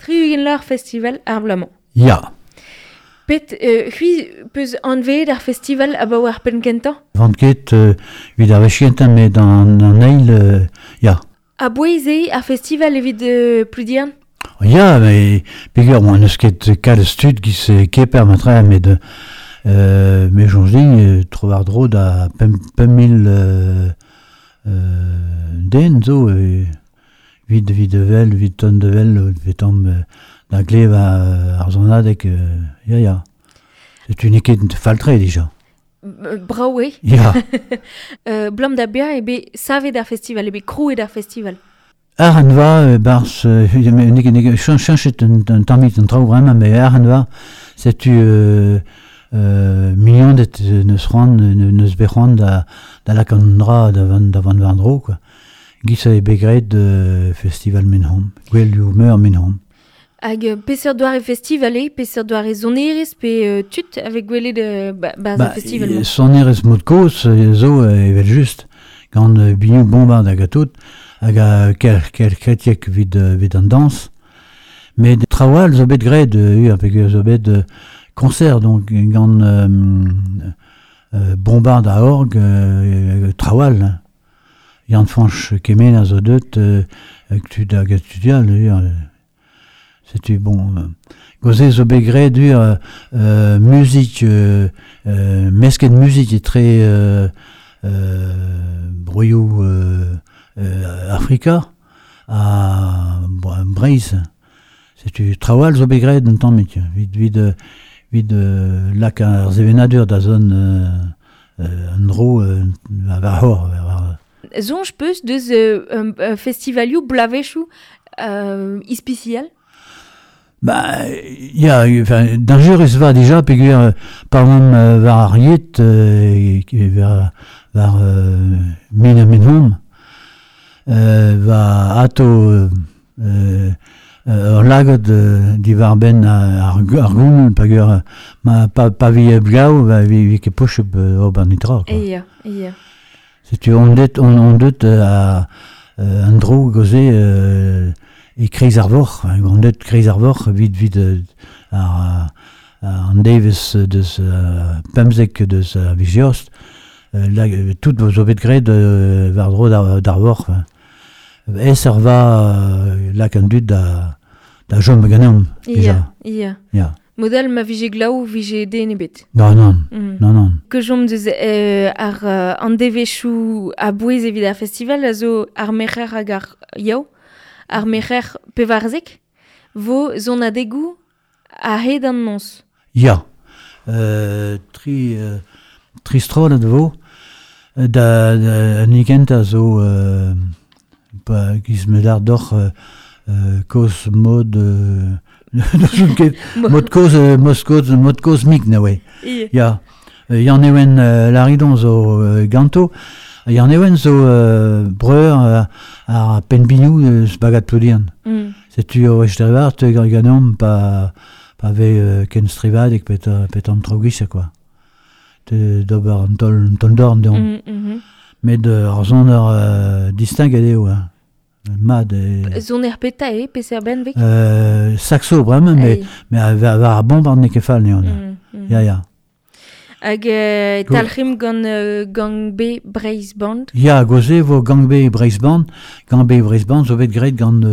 Triugenlar festival Arblamont. Ja. Pet, hui peus anvet ar festival a bauer penkenta? Vant ket vid ar vechkenta met an eil, ja. A boeze ar festival evit pludian? Ja, mais pegur moan eus ket kal stud giz keper matra met me jonjing trovar dro da 5.000 den zo vid vel, vid ton de vel, vetam da glev ar zonadek, ja. C'est une ket faltre déjà. Braoué. Ja. Blam da bia ebe savet ar festival, ebe krouet ar festival. Ar an va, bars, chanchet un tamit an trao vraiment, mais ar an va, setu million d'et neus ran, neus bec'han da lak an dra davant vandro, quoi. Giz a begret festival menhom, gwell humeur menhom. Hag peseurt doare festivale, peseurt doare zonerez, pe tut avec gwele de baz festival. Zonerez mod koz, zo evel just, gant bignou bombard hag a tout, hag a kretiek vid an dans, met trawal zo bet gret, pegur zo bet concert, donc gant bombard a org, trawal, Yann Fanch kemen a zo deut hag studial, c'est bon. Gozé zo begret dur musique, mesket musique est très broyou Africa à Breiz. C'est trawal zo begret d'un temps met vid lak ar zevenadur da zone an dro var hor. Zonj peus deus festivalioù blavechou ispicial? Ja, dangereux va déjà, pegur par exemple var ariet, var menhom, va ato lagod di var ben ar goun, pegur pa vi blau, va vi ket poch ober nitra. Iya. C'est on deut an dro gozé e kreiz ar vor, on deut kreiz ar vor vid an devezh deus pemzek deus viziost, tout zo bet gret var dro d'ar vor. Es ar va lak an dud da jom ganeom. Iya. Ja. Model ma vije glaou, vije den ebet. Non. Que jom deus ar an devechou a bouez evit ar festival, a zo ar mecher hag ar yaou, ar mecher pevarzek, vo zon adegou a hed an nons. Ja. Tri strolet vo, da nikenta zo giz me dar d'or koz mod mod koz mig na we. Ja. Yann ewen laridon zo ganto, yann ewen zo breur ar penbinou bagat pludian. Setu o wech drevar, te ganom pa ve ken strivad ek pet an traougis, quoi. Te d'ober an tol dorn deon. Met ar zon distingue adeo, mad. Zon peta peser ben vek? Saxo, vraiment, mais var ar bombard ne kefal neon. Ja. Hag talc'him gang B Breiz Band? Ja, gozé vo gang B Breiz Band. Gang B Breiz Band zo bet gret gant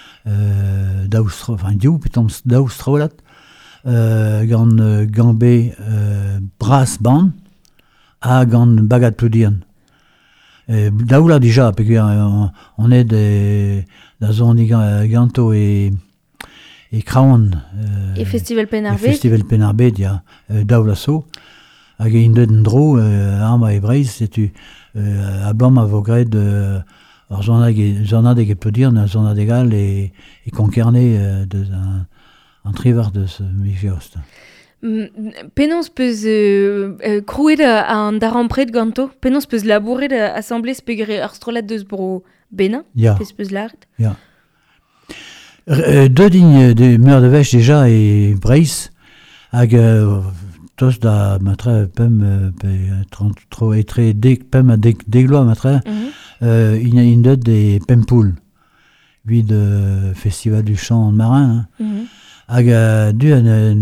daoustrolat. Gant gang B Brass Band a gant bagat pludian. Daoula déjà, pegur on est da zon ganto e kraon. E festival Penarbet? E festival Penarbet, ja. Daoula so. Hag e indet en dro, arma e Breiz, setu a blam a vo gret ar zonadeg e pedir, na zonadegal e konkerne deus an trivar deus viziost. Penons peus krouet an daranpret ganto? Penons peus labouret assemblez pegre ar strolat deus bro bena? Ja. Peus lart? Ja. Deux dignes de meur de vech déjà e Breiz, hag tos da matre pem tro etre pem a degloa matre in deud de pempoul. vid festival du chant marin. Hag du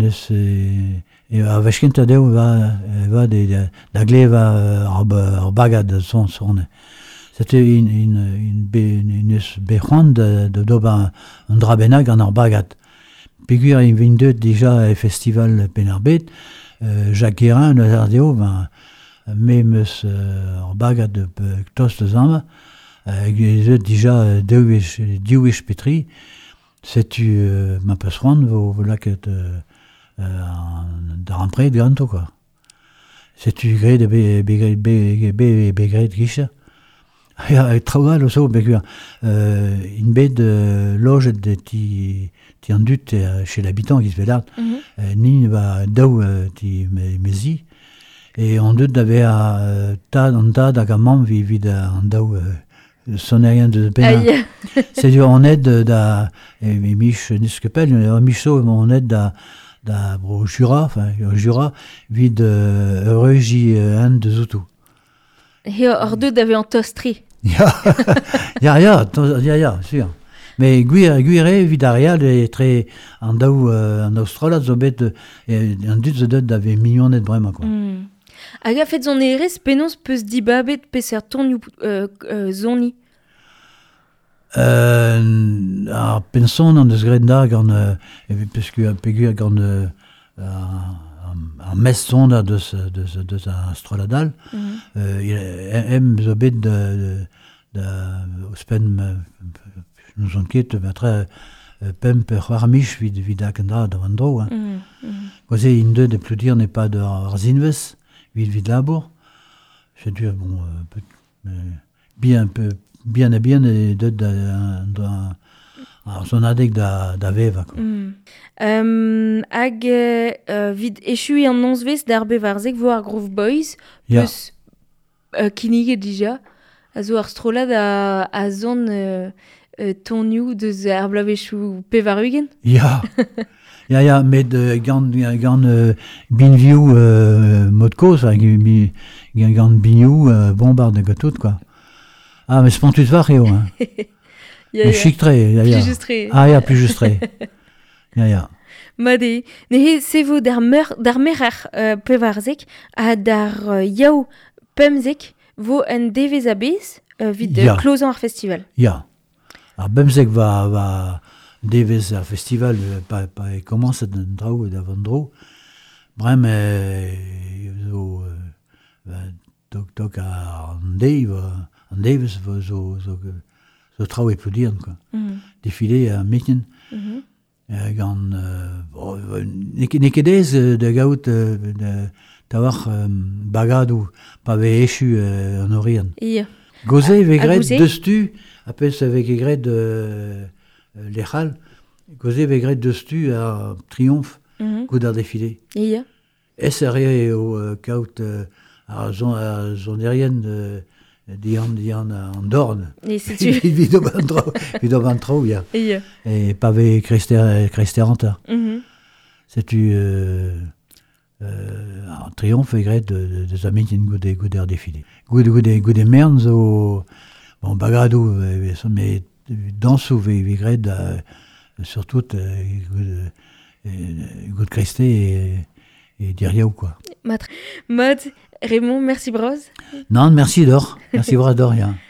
a vechkent adeo va da gleva ar bagad son. C'était une eus bechant de doba un drabenag an ar bagad. Pegur in vin deut déjà festival penarbet, Jacques Guérin eus ar deo, meus ar bagad de tos de zama, deut déjà diouech petri, setu ma pasroan vo laket d'ar ampred ganto, quoi. Setu gret begret gisha. Ja, traoal o so, begur, in bet loget ti an dut chez l'habitant qui se fait l'art, ni va daou ti mezi, et on dut d'ave a tad hag amam vid an daou sonerien de pena. C'est du on aide da mich niskepel, micho on aide da bro Jura, vid reuji an de zoutou. Heo ar dut d'ave an tostri. Ja, sûr. Mais guire vidarial est très en daou en Australie zo bet en dut zo dut d'ave millionet brema, quoi. Hag a fet zon erez penaos peus dibabet peser tonioù zoni. Ar penson an deus gret da gant peus pegur gant ar mes son da deus astroladal. Zo bet da ouspen nous enquête très pemp c'hoarmich vid akendra da vandro. Goze in deut de pludir n'est pas de arzinves vid labour. C'est dur, bon, bien deut da son adeg da veva. Hag vid echui an nonsvez d'ar bevarzek vo ar Groove Boys, peus kinniget dija, a zo ar strolad a zon tonioù deus ar blavechou pevarugen. Ja, met gant binvioù modkoz, gant binvioù bombard de gatout, quoi. Ah, mais spontus var eo, hein. Mais chiktre, plus justre. Ja, plus justre. Ja. Made, ne sevo d'ar merer pevarzek a d'ar yaou pemzek vo en devez a bez vid klozan ar festival. Ja. Ar bemzek va devez ar festival pa e commence d'un draou et d'avandro. Brem zo tok ar devez zo traou e pludian, quoi. Défilé a meken. Gant nekedez da gaout tawar bagadou pa ve echu an orian. Goze vegret deus-tu, apes avec egret lechal, goze vegret deus-tu a triomphe gout ar défilé. Es ar eo kaout ar zonerien dian an dorn. Vid o bantro, ya. Et pa ve kresteranta. Setu un triomphe egret de zamintin gout ar défilé. Gout e mern zo, bon, bagadou, mais dansou vegret surtout gout krester et diriaou, quoi. Mode, Raymond, merci bros. Non, merci d'or. Merci bros d'or, ya.